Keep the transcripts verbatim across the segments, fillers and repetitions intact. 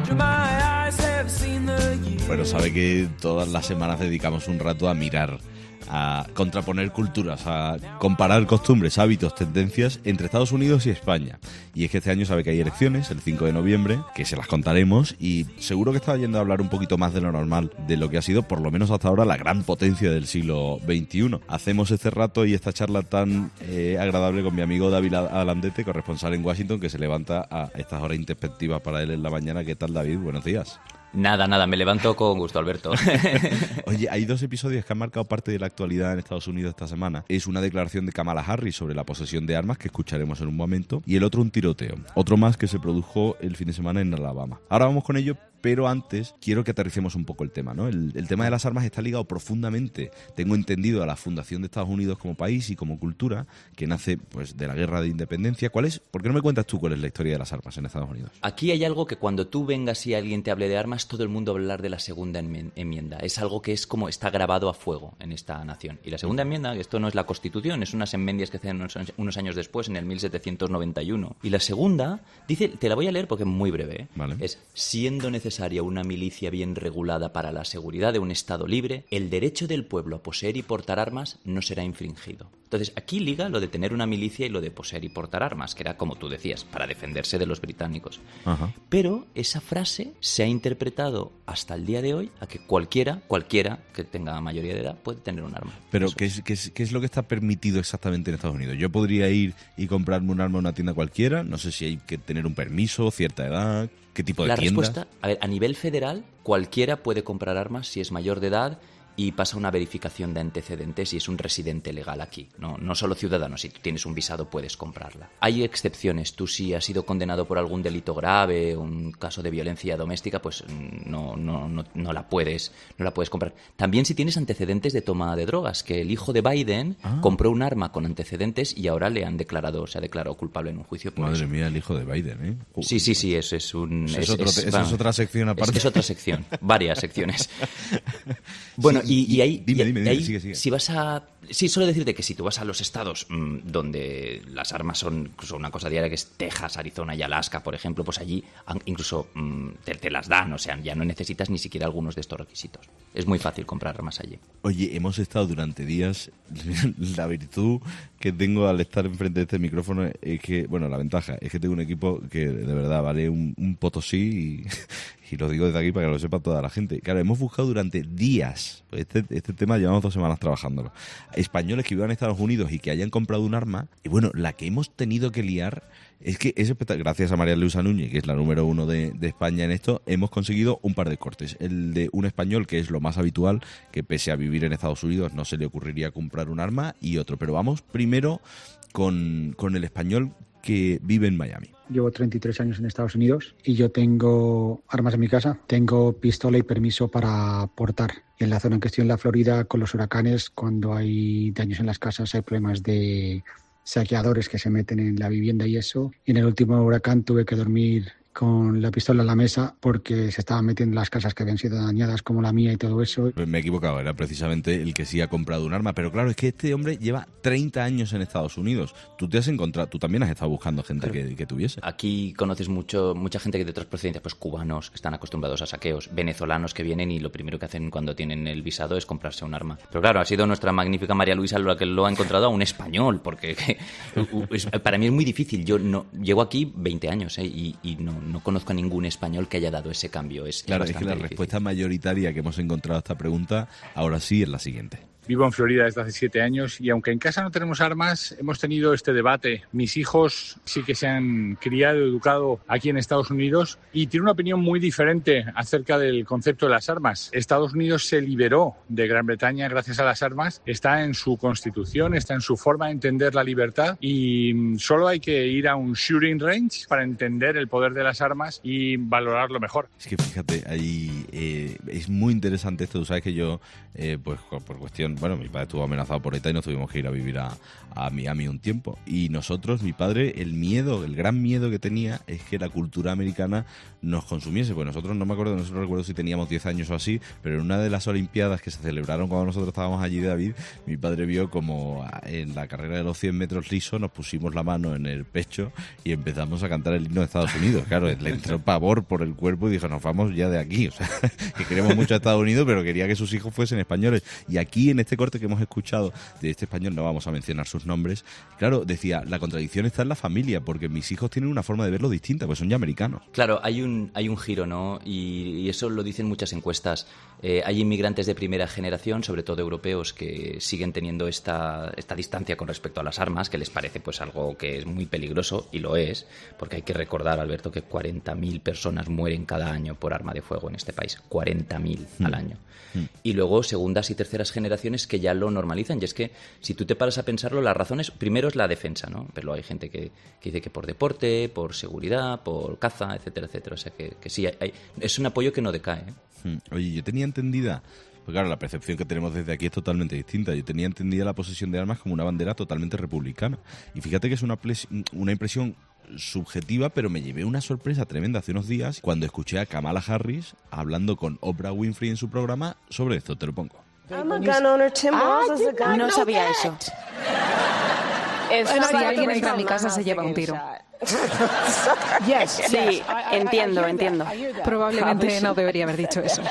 Bueno, sabe que todas las semanas dedicamos un rato a mirar, a contraponer culturas, a comparar costumbres, hábitos, tendencias entre Estados Unidos y España. Y es que este año sabe que hay elecciones, el cinco de noviembre, que se las contaremos, y seguro que está yendo a hablar un poquito más de lo normal, de lo que ha sido, por lo menos hasta ahora, la gran potencia del siglo veintiuno. Hacemos este rato y esta charla tan eh, agradable con mi amigo David Alandete, corresponsal en Washington, que se levanta a estas horas introspectivas para él en la mañana. ¿Qué tal, David? Buenos días. Nada, nada, me levanto con gusto, Alberto. Oye, hay dos episodios que han marcado parte de la actualidad en Estados Unidos esta semana. Es una declaración de Kamala Harris sobre la posesión de armas, que escucharemos en un momento, y el otro un tiroteo. Otro más que se produjo el fin de semana en Alabama. Ahora vamos con ello, pero antes quiero que aterricemos un poco el tema, ¿no? El, el tema de las armas está ligado profundamente, tengo entendido, a la fundación de Estados Unidos como país y como cultura, que nace pues de la guerra de independencia. ¿Cuál es? ¿Por qué no me cuentas tú cuál es la historia de las armas en Estados Unidos? Aquí hay algo que cuando tú vengas y alguien te hable de armas, todo el mundo va a hablar de la segunda enmienda. Es algo que es como está grabado a fuego en esta nación. Y la segunda enmienda, que esto no es la Constitución, es unas enmiendas que hacen unos, unos años después, en el mil setecientos noventa y uno. Y la segunda dice, te la voy a leer porque es muy breve, ¿eh? Vale. Es, siendo necesaria una milicia bien regulada para la seguridad de un Estado libre, el derecho del pueblo a poseer y portar armas no será infringido. Entonces, aquí liga lo de tener una milicia y lo de poseer y portar armas, que era, como tú decías, para defenderse de los británicos. Ajá. Pero esa frase se ha interpretado hasta el día de hoy a que cualquiera, cualquiera que tenga mayoría de edad puede tener un arma. Pero, ¿qué es, qué, es, ¿qué es lo que está permitido exactamente en Estados Unidos? Yo podría ir y comprarme un arma en una tienda cualquiera, no sé si hay que tener un permiso, cierta edad, qué tipo de La tiendas. respuesta, a ver, a nivel federal, cualquiera puede comprar armas si es mayor de edad y pasa una verificación de antecedentes y es un residente legal aquí. No, no solo ciudadano, si tú tienes un visado puedes comprarla. Hay excepciones. Tú, si has sido condenado por algún delito grave, un caso de violencia doméstica, pues no, no, no, no la puedes, no la puedes comprar. También si tienes antecedentes de toma de drogas, que el hijo de Biden ah. compró un arma con antecedentes y ahora le han declarado, se ha declarado culpable en un juicio por Madre eso. mía, el hijo de Biden, ¿eh? Uh, Sí, sí, sí, eso es un... Eso es, es, otro, es, eso vamos, es otra sección aparte. Es, es otra sección, varias secciones. Bueno, Sí, y, y ahí, dime, y dime, dime, ahí sigue, sigue. si vas a... Sí, solo decirte que si tú vas a los estados mmm, donde las armas son, son una cosa diaria, que es Texas, Arizona y Alaska, por ejemplo, pues allí incluso mmm, te, te las dan, o sea, ya no necesitas ni siquiera algunos de estos requisitos. Es muy fácil comprar armas allí. Oye, hemos estado durante días, la virtud que tengo al estar enfrente de este micrófono es que, bueno, la ventaja es que tengo un equipo que de verdad vale un, un potosí y, y lo digo desde aquí para que lo sepa toda la gente. Claro, hemos buscado durante días, este, este tema llevamos dos semanas trabajándolo, españoles que vivan en Estados Unidos y que hayan comprado un arma, y bueno, la que hemos tenido que liar es que es espectacular. Gracias a María Luisa Núñez, que es la número uno de, de España en esto, hemos conseguido un par de cortes. El de un español, que es lo más habitual, que pese a vivir en Estados Unidos no se le ocurriría comprar un arma, y otro. Pero vamos primero con, con el español que vive en Miami. Llevo treinta y tres años en Estados Unidos y yo tengo armas en mi casa. Tengo pistola y permiso para portar. En la zona en que estoy, en la Florida, con los huracanes, cuando hay daños en las casas, hay problemas de saqueadores que se meten en la vivienda y eso. Y en el último huracán tuve que dormir con la pistola en la mesa porque se estaban metiendo en las casas que habían sido dañadas, como la mía y todo eso. Pues me he equivocado, era precisamente el que sí ha comprado un arma. Pero claro, es que este hombre lleva treinta años en Estados Unidos. Tú te has encontrado, tú también has estado buscando gente claro. que, que tuviese. Aquí conoces mucho mucha gente que de otras procedencias, pues cubanos que están acostumbrados a saqueos, venezolanos que vienen y lo primero que hacen cuando tienen el visado es comprarse un arma. Pero claro, ha sido nuestra magnífica María Luisa la que lo ha encontrado a un español, porque para mí es muy difícil. Yo no llevo aquí veinte años ¿eh? y, y no no conozco a ningún español que haya dado ese cambio. Es, claro, es, es que la difícil. respuesta mayoritaria que hemos encontrado a esta pregunta ahora sí es la siguiente. Vivo en Florida desde hace siete años y aunque en casa no tenemos armas, hemos tenido este debate. Mis hijos sí que se han criado, educado aquí en Estados Unidos y tienen una opinión muy diferente acerca del concepto de las armas. Estados Unidos se liberó de Gran Bretaña gracias a las armas. Está en su constitución, está en su forma de entender la libertad y solo hay que ir a un shooting range para entender el poder de las armas y valorarlo mejor. Es que fíjate, ahí eh, es muy interesante esto. Tú sabes que yo, eh, pues por cuestión amenazan, bueno, mi padre estuvo amenazado por ETA y nos tuvimos que ir a vivir a, a Miami un tiempo. Y nosotros, mi padre, el miedo, el gran miedo que tenía es que la cultura americana nos consumiese. Pues nosotros, no me acuerdo, no recuerdo si teníamos diez años o así, pero en una de las Olimpiadas que se celebraron cuando nosotros estábamos allí, David, mi padre vio como en la carrera de los cien metros lisos nos pusimos la mano en el pecho y empezamos a cantar el himno de Estados Unidos. Claro, le entró pavor por el cuerpo y dijo, nos vamos ya de aquí. O sea, que queremos mucho a Estados Unidos, pero quería que sus hijos fuesen españoles. Y aquí, en este corte que hemos escuchado de este español, no vamos a mencionar sus nombres, claro, decía, la contradicción está en la familia, porque mis hijos tienen una forma de verlo distinta, pues son ya americanos. Claro, hay un, hay un giro, ¿no? Y, y eso lo dicen muchas encuestas. Eh, hay inmigrantes de primera generación, sobre todo europeos, que siguen teniendo esta, esta distancia con respecto a las armas, que les parece pues algo que es muy peligroso, y lo es, porque hay que recordar, Alberto, que cuarenta mil personas mueren cada año por arma de fuego en este país. cuarenta mil mm. al año. Mm. Y luego segundas y terceras generaciones que ya lo normalizan. Y es que, si tú te paras a pensarlo, las razones, primero es la defensa, ¿no? Pero hay gente que, que dice que por deporte, por seguridad, por caza, etcétera, etcétera. O sea que, que sí, hay, hay, es un apoyo que no decae, ¿eh? Mm. Oye, yo tenía entendida... Pues claro, la percepción que tenemos desde aquí es totalmente distinta. Yo tenía entendida la posesión de armas como una bandera totalmente republicana. Y fíjate que es una, ples- una impresión subjetiva, pero me llevé una sorpresa tremenda hace unos días cuando escuché a Kamala Harris hablando con Oprah Winfrey en su programa sobre esto. Te lo pongo. Ah, no sabía eso. Si alguien entra a mi casa se lleva un tiro. Sí, entiendo, entiendo. Probablemente no debería haber dicho eso.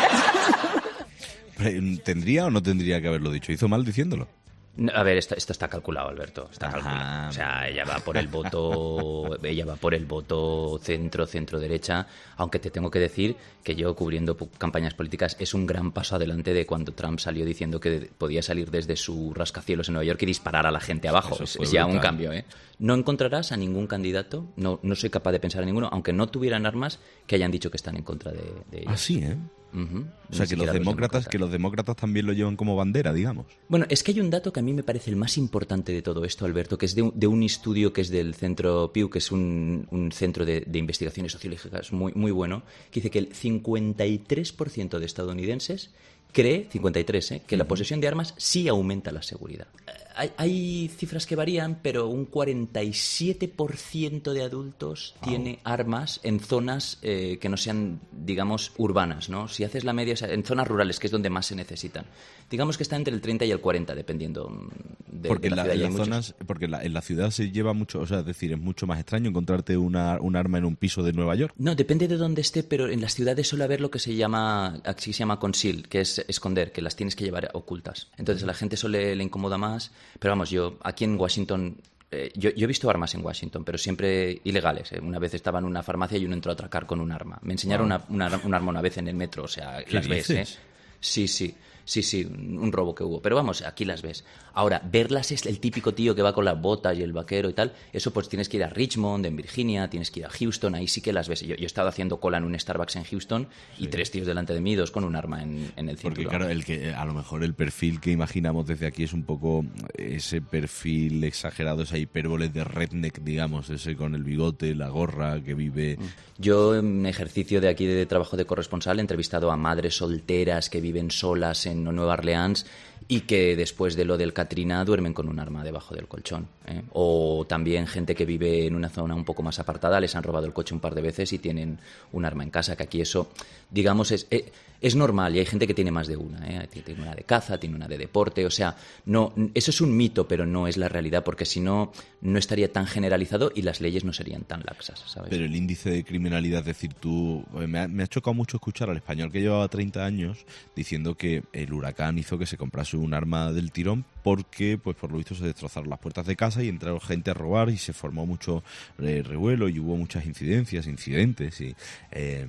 ¿Tendría o no tendría que haberlo dicho? ¿Hizo mal diciéndolo? No, a ver, esto, esto está calculado, Alberto. Está calculado. O sea, ella va por el voto, ella va por el voto centro, centro derecha. Aunque te tengo que decir que yo, cubriendo campañas políticas, es un gran paso adelante de cuando Trump salió diciendo que podía salir desde su rascacielos en Nueva York y disparar a la gente abajo. Es, es ya un cambio, ¿eh? No encontrarás a ningún candidato, no, no soy capaz de pensar en ninguno, aunque no tuvieran armas, que hayan dicho que están en contra de, de ellos. Ah, sí, ¿eh? Uh-huh. O sea, que los, demócratas, que los demócratas también lo llevan como bandera, digamos. Bueno, es que hay un dato que a mí me parece el más importante de todo esto, Alberto, que es de un, de un estudio que es del Centro Pew, que es un, un centro de, de investigaciones sociológicas muy, muy bueno, que dice que el cincuenta y tres por ciento de estadounidenses cree, cincuenta y tres, ¿eh? que uh-huh. la posesión de armas sí aumenta la seguridad. Hay, hay cifras que varían, pero un cuarenta y siete por ciento de adultos wow. tiene armas en zonas eh, que no sean, digamos, urbanas, ¿no? Si haces la media, o sea, en zonas rurales, que es donde más se necesitan. Digamos que está entre el treinta y el cuarenta, dependiendo de, porque de la, la ciudad. En las zonas, porque en la, en la ciudad se lleva mucho, o sea, es decir, es mucho más extraño encontrarte una, un arma en un piso de Nueva York. No, depende de dónde esté, pero en las ciudades suele haber lo que se llama, aquí se llama conceal, que es esconder, que las tienes que llevar ocultas. Entonces a la gente eso le, le incomoda más. Pero vamos, yo aquí en Washington, eh, yo, yo he visto armas en Washington, pero siempre ilegales. ¿eh? Una vez estaba en una farmacia y uno entró a atracar con un arma. Me enseñaron wow. una, una, un arma una vez en el metro, o sea, las ves, ¿eh? Sí, sí. Sí, sí, un robo que hubo. Pero vamos, aquí las ves. Ahora, verlas es el típico tío que va con las botas y el vaquero y tal. Eso pues tienes que ir a Richmond, en Virginia, tienes que ir a Houston, ahí sí que las ves. Yo, yo he estado haciendo cola en un Starbucks en Houston y sí. tres tíos delante de mí, dos con un arma en, en el cinturón. Porque claro, el que, a lo mejor el perfil que imaginamos desde aquí es un poco ese perfil exagerado, esa hipérbole de redneck, digamos, ese con el bigote, la gorra, que vive... Yo, en ejercicio de aquí de trabajo de corresponsal, he entrevistado a madres solteras que viven solas en Nueva Orleans y que después de lo del Katrina duermen con un arma debajo del colchón. ¿eh? O también gente que vive en una zona un poco más apartada, les han robado el coche un par de veces y tienen un arma en casa, que aquí eso, digamos, es... es Es normal y hay gente que tiene más de una, ¿eh? Tiene una de caza, tiene una de deporte, o sea, no, eso es un mito, pero no es la realidad, porque si no, no estaría tan generalizado y las leyes no serían tan laxas, ¿sabes? Pero el índice de criminalidad, es decir, tú, me ha, me ha chocado mucho escuchar al español que llevaba treinta años diciendo que el huracán hizo que se comprase un arma del tirón porque, pues por lo visto, se destrozaron las puertas de casa y entraron gente a robar y se formó mucho eh, revuelo y hubo muchas incidencias, incidentes y... Eh,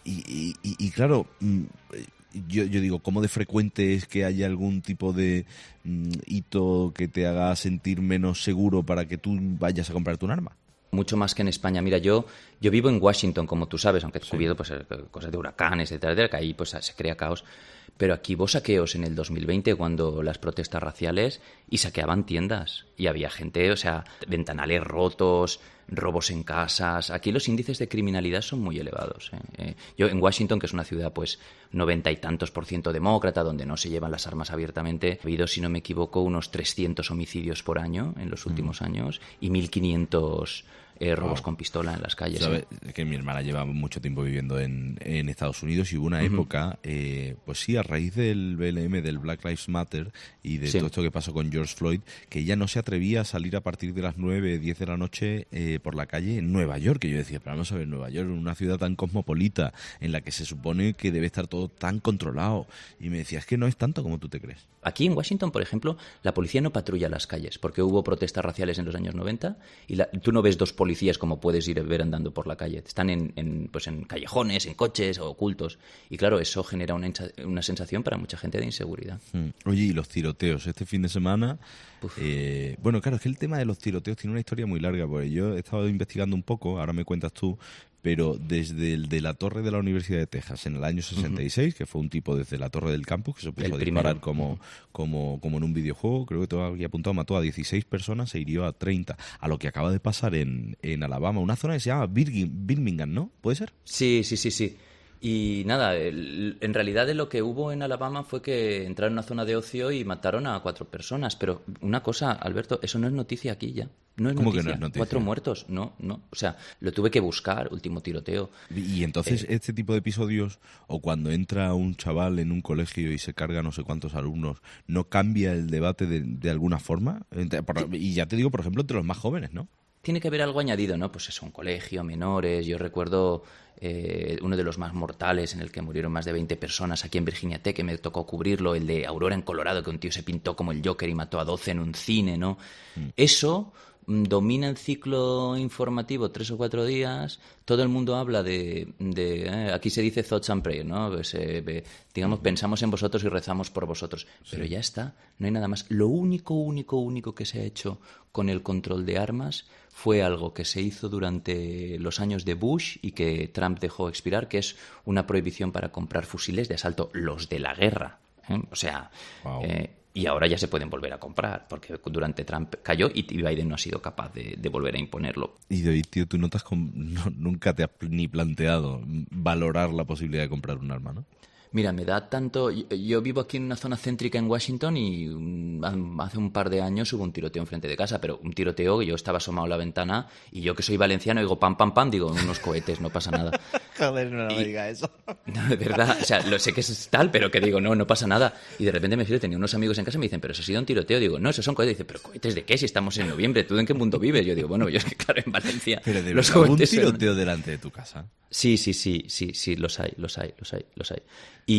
Y, y, y claro, yo, yo digo, ¿cómo de frecuente es que haya algún tipo de mm, hito que te haga sentir menos seguro para que tú vayas a comprarte un arma? Mucho más que en España. Mira, yo yo vivo en Washington, como tú sabes, aunque he sí. cubierto pues, cosas de huracanes, etcétera, etcétera, que ahí pues se crea caos. Pero aquí hubo saqueos en el dos mil veinte cuando las protestas raciales y saqueaban tiendas. Y había gente, o sea, ventanales rotos, robos en casas. Aquí los índices de criminalidad son muy elevados. ¿eh? Eh, yo en Washington, que es una ciudad pues noventa y tantos por ciento demócrata, donde no se llevan las armas abiertamente, ha habido, si no me equivoco, unos trescientos homicidios por año en los últimos mm. años y mil quinientos eh, robos wow. con pistola en las calles. Sabes ¿eh? que mi hermana lleva mucho tiempo viviendo en, en Estados Unidos y hubo una uh-huh. época, eh, pues sí, a raíz del B L M, del Black Lives Matter y de sí. todo esto que pasó con George Floyd, que ella no se atrevía a salir a partir de las nueve, diez de la noche eh, por la calle en Nueva York. Que yo decía, pero vamos a ver, Nueva York, una ciudad tan cosmopolita en la que se supone que debe estar todo tan controlado. Y me decía, es que no es tanto como tú te crees. Aquí en Washington, por ejemplo, la policía no patrulla las calles porque hubo protestas raciales en los años noventa y la, tú no ves dos policías como puedes ir a ver andando por la calle. Están en, en, pues en callejones, en coches o ocultos. Y claro, eso genera una, una sensación para mucha gente de inseguridad. Hmm. Oye, y los tiroteos este fin de semana... Eh, bueno, claro, es que el tema de los tiroteos tiene una historia muy larga, porque yo he estado investigando un poco, ahora me cuentas tú, pero desde el de la torre de la Universidad de Texas en el año sesenta y seis, uh-huh. que fue un tipo desde la torre del campus que se puso a disparar como, uh-huh. como, como en un videojuego, creo que todo había apuntado, mató a dieciséis personas, se hirió a treinta, a lo que acaba de pasar en, en Alabama, una zona que se llama Birmingham, ¿no? ¿Puede ser? Sí, sí, sí, sí. Y nada, el, en realidad lo que hubo en Alabama fue que entraron a una zona de ocio y mataron a cuatro personas. Pero una cosa, Alberto, eso no es noticia aquí ya. No es ¿Cómo noticia. que no es noticia? Cuatro muertos, no, no. O sea, lo tuve que buscar, último tiroteo. Y entonces eh, este tipo de episodios, o cuando entra un chaval en un colegio y se carga no sé cuántos alumnos, ¿no cambia el debate de, de alguna forma? Y ya te digo, por ejemplo, entre los más jóvenes, ¿no? Tiene que haber algo añadido, ¿no? Pues eso, un colegio, menores. Yo recuerdo eh, uno de los más mortales en el que murieron más de veinte personas aquí en Virginia Tech, que me tocó cubrirlo, el de Aurora en Colorado, que un tío se pintó como el Joker y mató a doce en un cine, ¿no? Mm. Eso mm, domina el ciclo informativo tres o cuatro días. Todo el mundo habla de... de eh, aquí se dice thoughts and prayers, ¿no? Pues, eh, digamos, pensamos en vosotros y rezamos por vosotros. Sí. Pero ya está, no hay nada más. Lo único, único, único que se ha hecho con el control de armas fue algo que se hizo durante los años de Bush y que Trump dejó expirar, que es una prohibición para comprar fusiles de asalto, los de la guerra. ¿eh? O sea, wow. eh, y ahora ya se pueden volver a comprar, porque durante Trump cayó y Biden no ha sido capaz de, de volver a imponerlo. Y David, tío, tú no te has com- no, nunca te has ni planteado valorar la posibilidad de comprar un arma, ¿no? Mira, me da tanto... Yo, yo vivo aquí en una zona céntrica en Washington y um, hace un par de años hubo un tiroteo enfrente de casa, pero un tiroteo que yo estaba asomado a la ventana y yo que soy valenciano digo pam, pam, pam, digo unos cohetes, no pasa nada. Joder, no, no y, me diga eso. No, de verdad, o sea, lo sé que es tal, pero que digo, no, no pasa nada. Y de repente me fío, tenía unos amigos en casa y me dicen, pero eso ha sido un tiroteo. Digo, no, esos son cohetes. Dice, pero ¿cohetes de qué? Si estamos en noviembre, ¿tú en qué mundo vives? Yo digo, bueno, yo es que claro, en Valencia... Pero de los verdad, cohetes ¿un tiroteo son... delante de tu casa? Sí, sí, sí, sí, sí, los hay, los hay, los hay, los hay.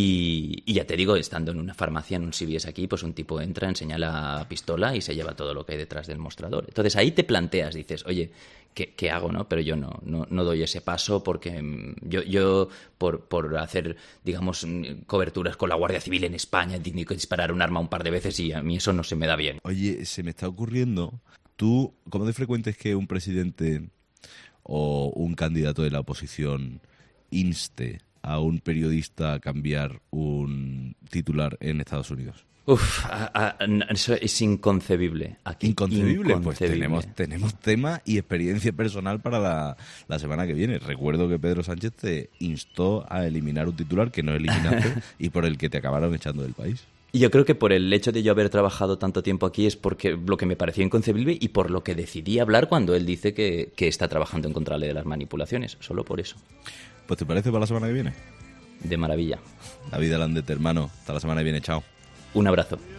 Y, y ya te digo, estando en una farmacia, en un C V S aquí, pues un tipo entra, enseña la pistola y se lleva todo lo que hay detrás del mostrador. Entonces ahí te planteas, dices, oye, ¿qué, qué hago? ¿no? Pero yo no, no, no doy ese paso porque yo, yo por, por hacer, digamos, coberturas con la Guardia Civil en España, he tenido que disparar un arma un par de veces y a mí eso no se me da bien. Oye, se me está ocurriendo, tú, ¿cómo de frecuente es que un presidente o un candidato de la oposición inste a un periodista a cambiar un titular en Estados Unidos? Uf, a, a, eso es inconcebible. Aquí, ¿Inconcebible? inconcebible. Pues tenemos, tenemos tema y experiencia personal para la, la semana que viene. Recuerdo que Pedro Sánchez te instó a eliminar un titular que no eliminaste y por el que te acabaron echando del país. Y yo creo que por el hecho de yo haber trabajado tanto tiempo aquí es porque lo que me pareció inconcebible y por lo que decidí hablar cuando él dice que, que está trabajando en contra de las manipulaciones. Solo por eso. Pues ¿te parece para la semana que viene? De maravilla. David Alandete, hermano. Hasta la semana que viene. Chao. Un abrazo.